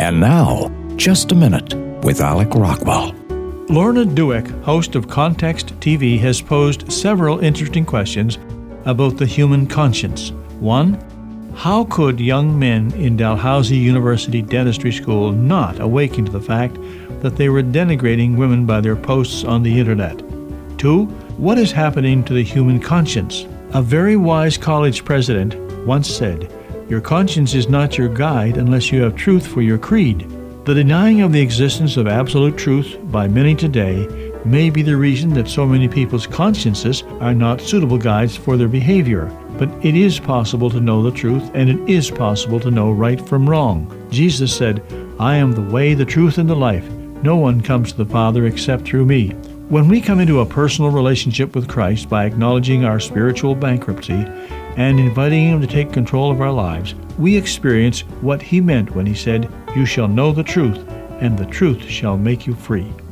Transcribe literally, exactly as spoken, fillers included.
And now, Just a Minute with Alec Rockwell. Lorna Dueck, host of Context T V, has posed several interesting questions about the human conscience. One, how could young men in Dalhousie University Dentistry School not awaken to the fact that they were denigrating women by their posts on the internet? Two, what is happening to the human conscience? A very wise college president once said, "Your conscience is not your guide unless you have truth for your creed." The denying of the existence of absolute truth by many today may be the reason that so many people's consciences are not suitable guides for their behavior. But it is possible to know the truth, and it is possible to know right from wrong. Jesus said, "I am the way, the truth, and the life. No one comes to the Father except through me." When we come into a personal relationship with Christ by acknowledging our spiritual bankruptcy and inviting Him to take control of our lives, we experience what He meant when He said, "You shall know the truth, and the truth shall make you free."